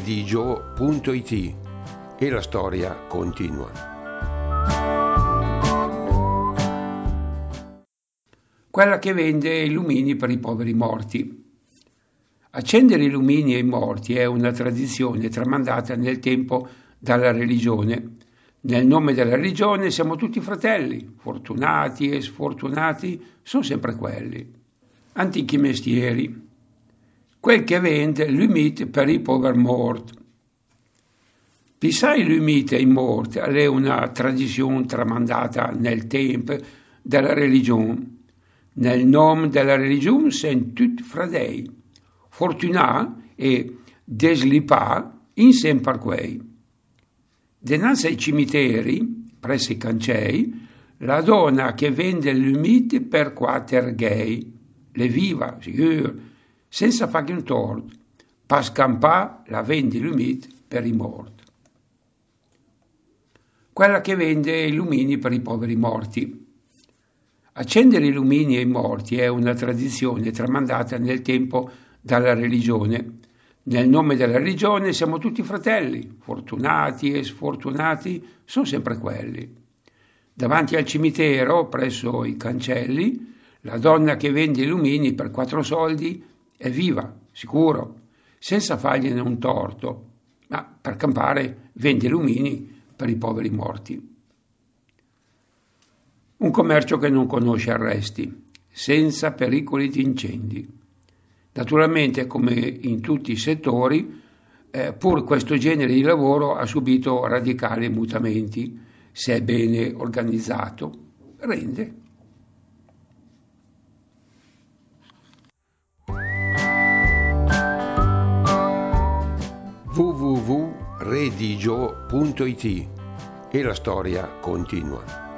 www.redigio.it e la storia continua. Quella che vende i lumini per i poveri morti. Accendere i lumini ai morti è una tradizione tramandata nel tempo dalla religione. Nel nome della religione siamo tutti fratelli, fortunati e sfortunati sono sempre quelli. Antichi mestieri. Quel che vende lumit per i poveri morti. Pisai lumit ai morti è una tradizione tramandata nel tempo della religione. Nel nome della religione siamo tutti fratelli, fortunati e deslipati insieme per quei. Dinanzi ai cimiteri, presso i cancei, la donna che vende l'umid per quattro gay, le viva, sicuro, senza fargli un torto, per scampare la vende l'umid per i morti. Quella che vende i lumini per i poveri morti. Accendere i lumini ai morti è una tradizione tramandata nel tempo dalla religione. Nel nome della religione siamo tutti fratelli, fortunati e sfortunati sono sempre quelli. Davanti al cimitero, presso i cancelli, la donna che vende i lumini per 4 soldi è viva, sicuro, senza fargliene un torto, ma per campare vende lumini per i poveri morti. Un commercio che non conosce arresti, senza pericoli di incendi. Naturalmente, come in tutti i settori, pur questo genere di lavoro ha subito radicali mutamenti. Se è bene organizzato, rende. www.redigio.it e la storia continua.